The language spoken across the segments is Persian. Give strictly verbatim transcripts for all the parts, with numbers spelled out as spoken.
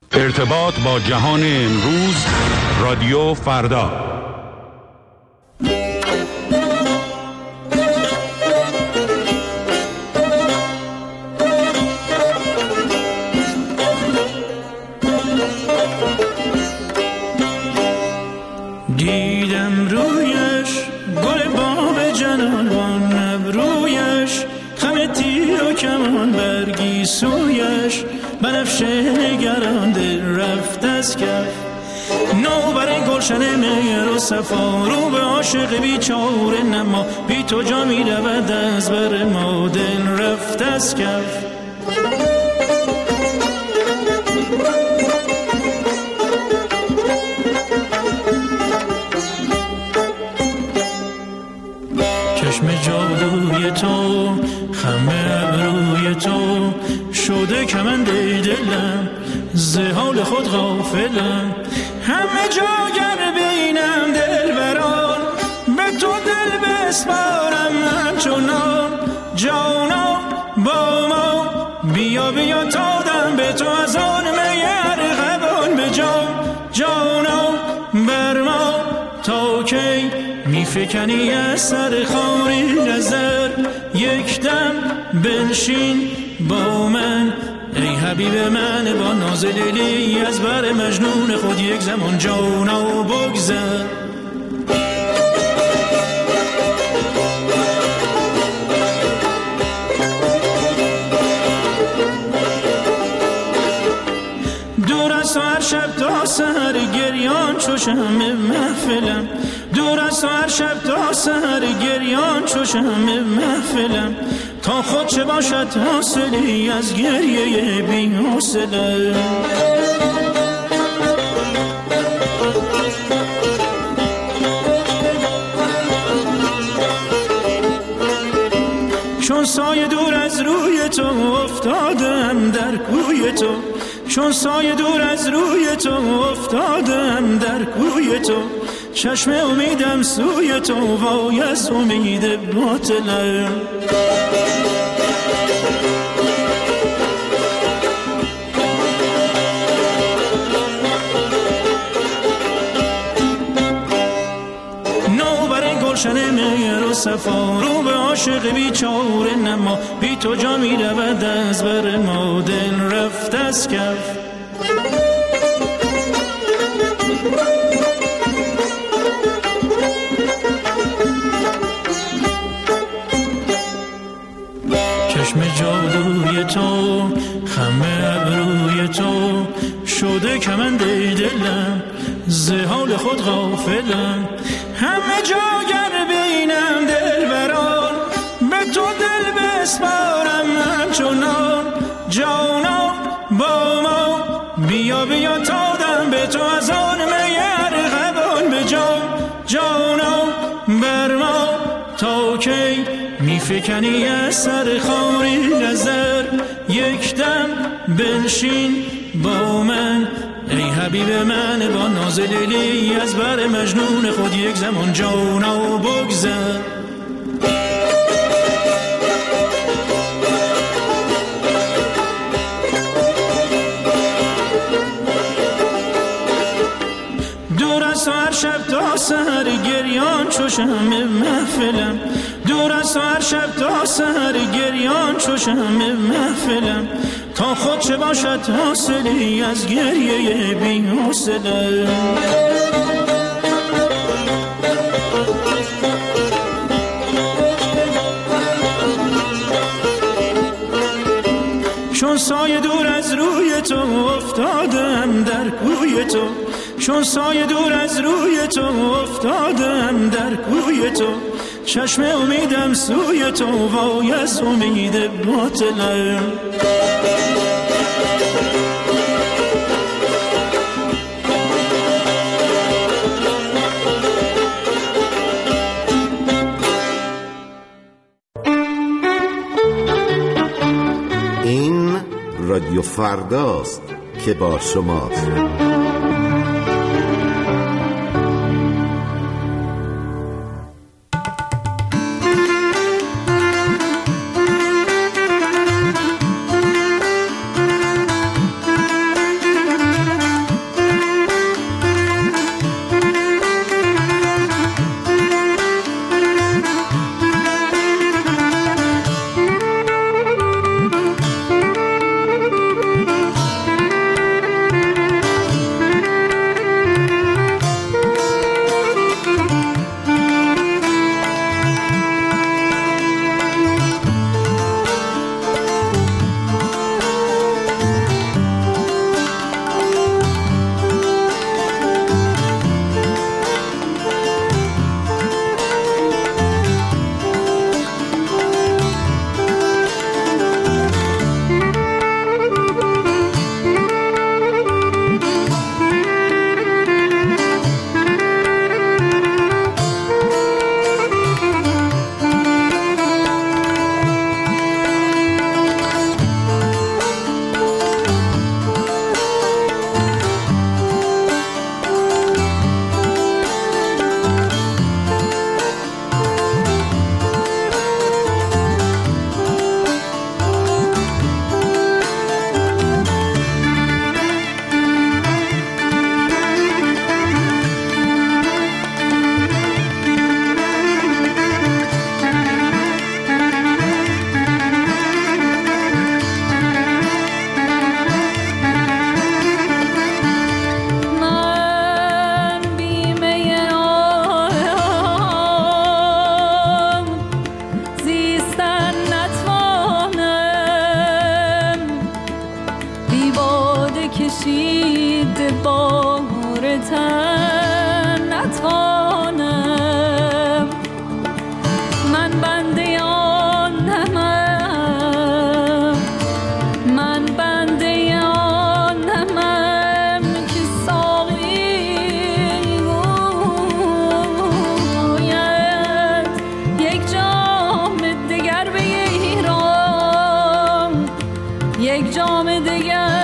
ارتباط با جهان امروز، رادیو فردا. دیدم رویش گل باب جنان، ابرویش خم تیر و کمان، برگی سویش بنفشه نگران، دل رفت از کف نوبر گلشن مهر و صفا، رو به عاشق بیچاره نما، بی تو جا می رود از بر ما، دل رفت از کف. چشم جادوی تو، خم ابروی تو، شده کمند دلم، ز حال خود غافلم. همه جا گر بینم دل بران، به تو دل بسپارم همچنان. جانا با ما بیا بیا تا دم به تو از آن میر غبان به جام. جانا بر ما تا کی می فکنی از سر خاری نظر، یک دم بنشین با من ای حبیب من، با ناز لیلی از بر مجنون خود یک زمان جانا بگذر. دور از تو هر شب تا سحر گریان چو شمع محفلم، دور از تو هر شب تا سحر گریان چو شمع محفلم. تا خود چه باشد حاصلی از گریه بی حوصله. چون سایه دور از روی تو افتادم در کوی تو، چون سایه دور از روی تو افتادم در کوی تو. چشم امیدم سوی تو، وای از امید باطلم. نوبر گلشن مهر و صفا، رو به عاشق بیچاره نما، بی تو جا می رود از بر ما، دل رفت از کف. چشم جادوی تو، خم ابروی تو، شده کمند دلم، ز حال خود غافلم. همه جا گر بینم دل بران، به تو دل بسپارم همچنان. جانا با ما بیا بیا تا دم به تو از آن میر غبان به جام. جانا بر ما تا کی می فکنی از سر خاری نظر، یک دم بنشین با من ای حبیب من، با ناز لیلی از بر مجنون خود یک زمان جانا بگذر. دور از تو هر شب تا سحر گریان چو شمع محفلم، دور از تو هر شب تا سحر گریان چو شمع محفلم. تا خود چه باشد حاصلی از گریه بی حوصله. چون سایه دور از روی تو افتادم در کوی تو، چون سایه دور از روی تو افتادم در کوی تو. چشم امیدم سوی تو، وای از امید باطلم. این رادیو فرداست که با شماست. کشید بار تن نتوانم. من بنده آن نمم، من بنده آن نمم که ساقی گوید یک جام دگر بگیرم، یک جام دگر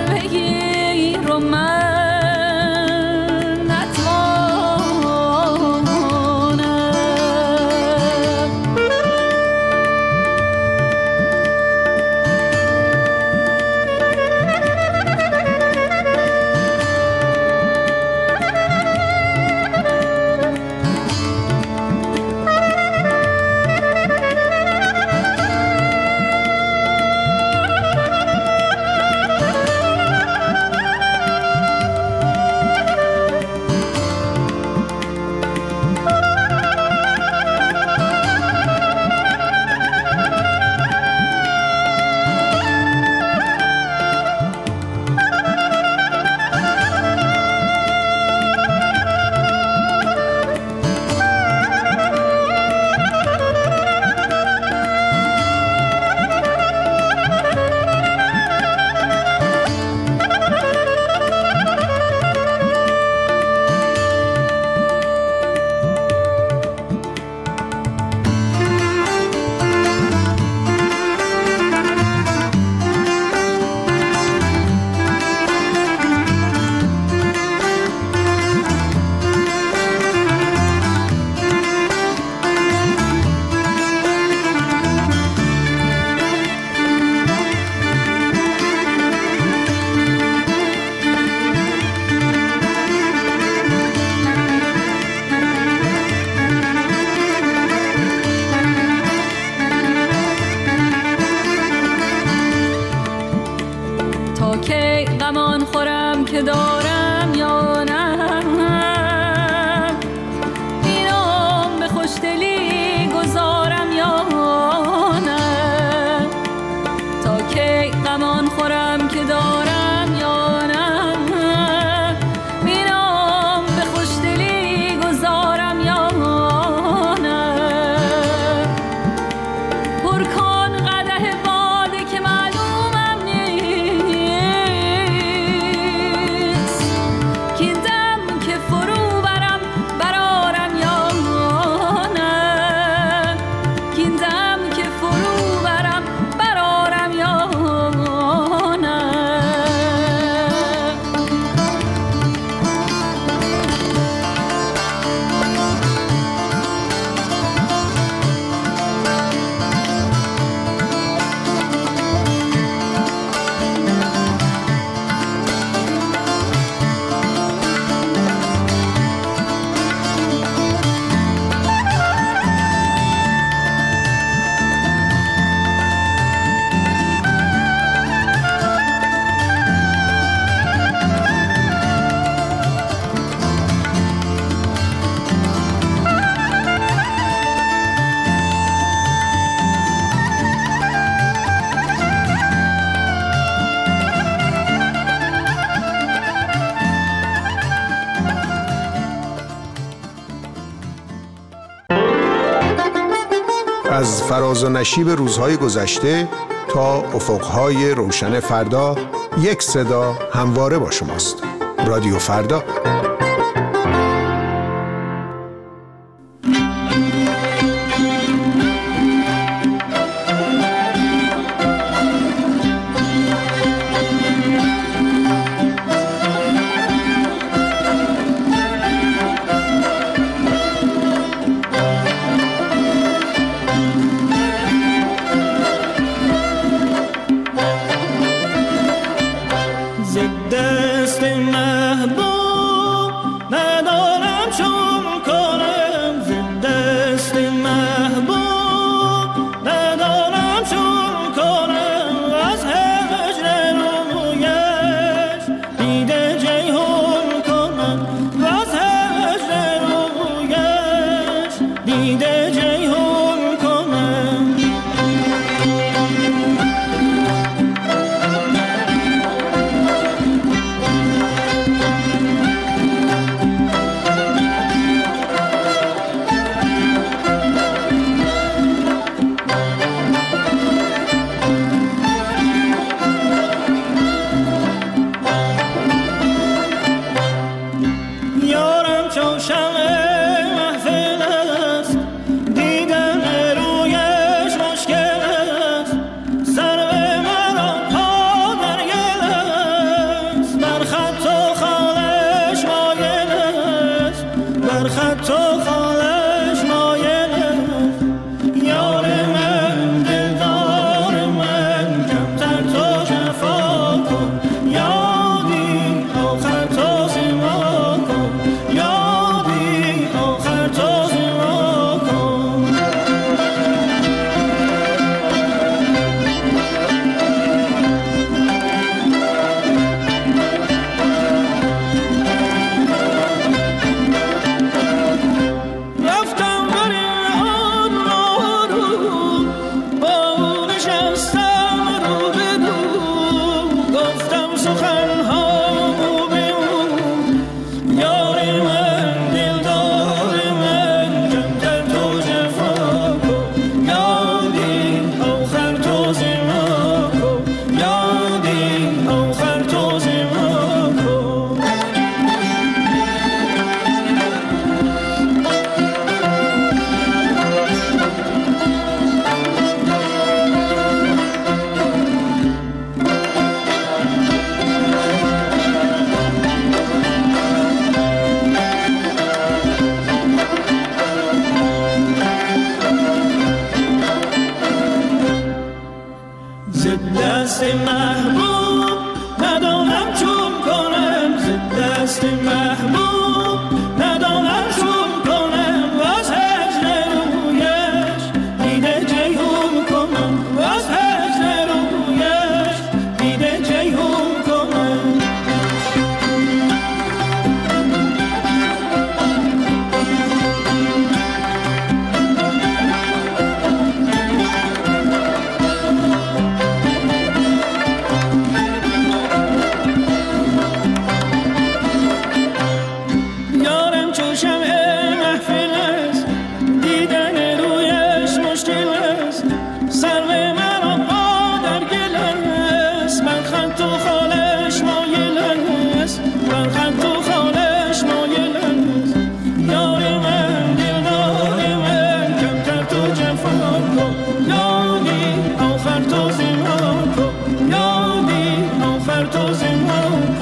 که دارم یا نه، اینم به خوشدلی گذارم یا نه، تا کی غمان خورم که دارم یا نه، اینم به خوشدلی گذارم یا نه. پر کن قدح باده که معلومم نیست، که دم که فرو برم برارم یا نه، که دم که فرو برم برارم یا نه. از فراز و نشیب روزهای گذشته تا افقهای روشن فردا، یک صدا همواره با شماست. رادیو فردا. دست محبوب ندانم چون کنم، ز دست محبوب ندانم چون کنم، واس هجر رویش دیده جیهون کنم، واس هجر رویش دیده جیهون کنم. تو زمان